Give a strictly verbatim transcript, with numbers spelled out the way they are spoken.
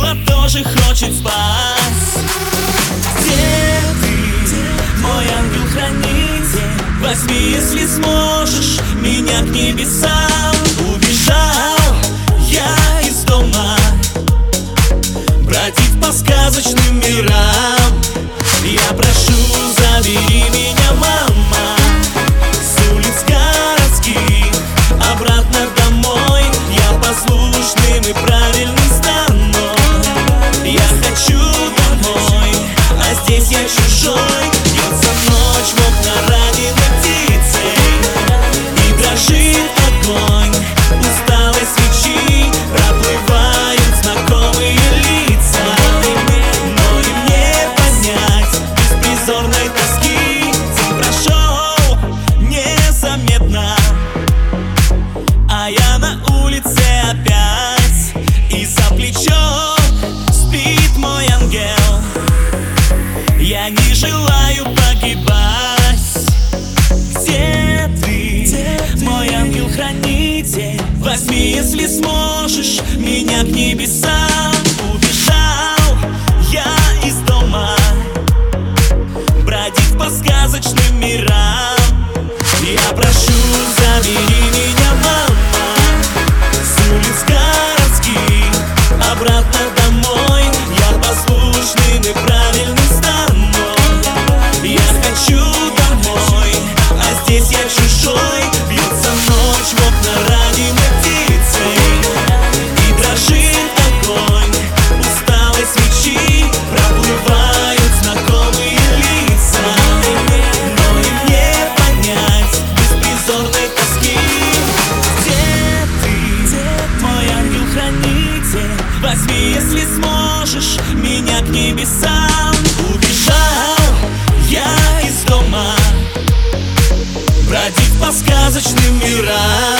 небо тоже хочет спать. Где ты, мой ангел-хранитель? Возьми, если сможешь, меня к небесам. Убежал я из дома бродить по сказочным мирам. Я прошу, забери меня, мама, с улиц городских обратно домой. Я послушным и правильным стану. Я хочу домой, а здесь я чужой. Бьется ночь в окна раненой птицей, и дрожит огонь усталой свечи. Проплывают знакомые лица, но и мне понять беспризорной тоски. День прошел незаметно, а я на улице опять, и за плечо спит мой ангел. Я не желаю погибать. Где ты, мой ангел-хранитель? Возьми, если сможешь, меня к небесам. Убежал я из дома бродить по сказочным мирам. Я прошу, забери меня, мама, с улиц городских обратно домой. Я послушным и правильным стану. Я хочу домой, а здесь я чужой. Бьется ночь в окна раненой птицей, и дрожит огонь усталой свечи. Проплывают знакомые лица, но и мне понять беспризорной тоски. Где ты, мой ангел-хранитель? Возьми, если сможешь, меня к небесам. Убежал я из дома бродить по сказочным мирам.